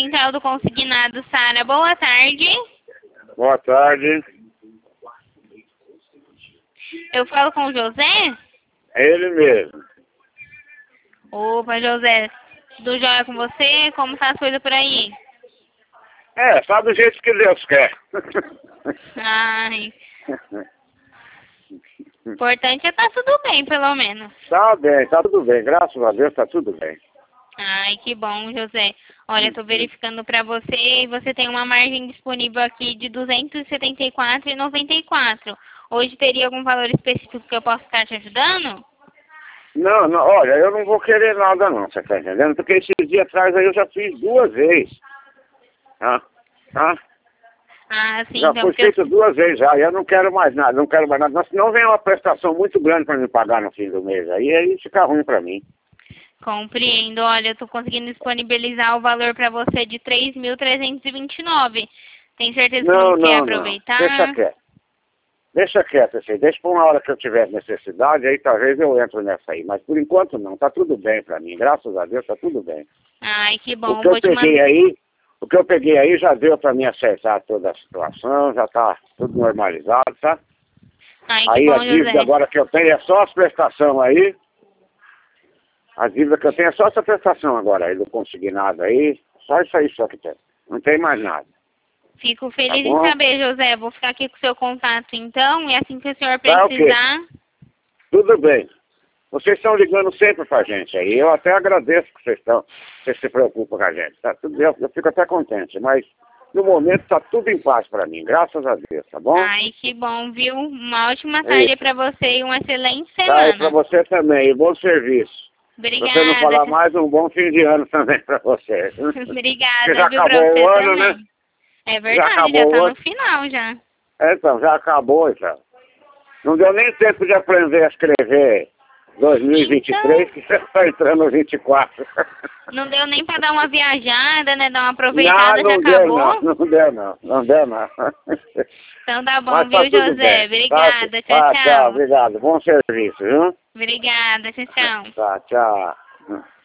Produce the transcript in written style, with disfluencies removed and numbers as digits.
Central do Consignado, Sara. Boa tarde. Boa tarde. Eu falo com o José? É ele mesmo. Opa, José. Tudo jóia com você? Como tá as coisas por aí? É, só do jeito que Deus quer. Ai. O importante é tá tudo bem, pelo menos. Tá bem, tá tudo bem. Graças a Deus tá tudo bem. Ai, que bom, José. Olha, eu tô verificando pra você e você tem uma margem disponível aqui de R$ 274,94. Hoje teria algum valor específico que eu possa estar te ajudando? Não, olha, eu não vou querer nada não, você tá entendendo? Porque esses dias atrás aí eu já fiz 2 vezes. Tá? Ah, sim, Já então foi porque feito 2 vezes já, e eu não quero mais nada, não quero mais nada. Senão vem uma prestação muito grande para me pagar no fim do mês. Aí fica ruim para mim. compreendo. Olha, eu tô conseguindo disponibilizar o valor pra você de 3.329. Tem certeza que não quer aproveitar? Deixa quieto, assim. Deixa por uma hora que eu tiver necessidade, aí talvez eu entro nessa aí. Mas por enquanto não, tá tudo bem para mim. Graças a Deus tá tudo bem. Ai, que bom. O que eu peguei aí já deu para mim acertar toda a situação, já tá tudo normalizado, tá? Ai, que Aí bom, a dívida José. agora que eu tenho é só as prestações aí. A dívida que eu tenho é só essa prestação agora aí, do consignado aí. Só isso aí só que tem. Não tem mais nada. Fico feliz Tá em bom? saber, José. Vou ficar aqui com o seu contato, então, e assim que o senhor Tá, ok. precisar... Tudo bem. Vocês estão ligando sempre pra gente aí. Eu até agradeço que vocês se preocupam com a gente. Tá tudo bem, eu fico até contente, mas no momento tá tudo em paz pra mim, graças a Deus, tá bom? Ai, que bom, viu? Uma ótima tarde pra você e uma excelente Tá, e pra semana. você também, e bom serviço. Se você não falar Obrigada. mais, um bom fim de ano também pra você. Porque já Obrigada, viu, pra acabou você o ano, também. né? É verdade, já tá no final já. Então, já acabou, então. Não deu nem tempo de aprender a escrever 2023, que você está entrando no 24. Não deu nem pra dar uma viajada, né? Dar uma aproveitada, já Não acabou. não deu não. Então tá bom, Mas viu, tá tudo José? bem. Obrigada. Tchau, Tchau, tchau. obrigado. Bom serviço, viu? Obrigada, tchau, tchau. Tá, tchau.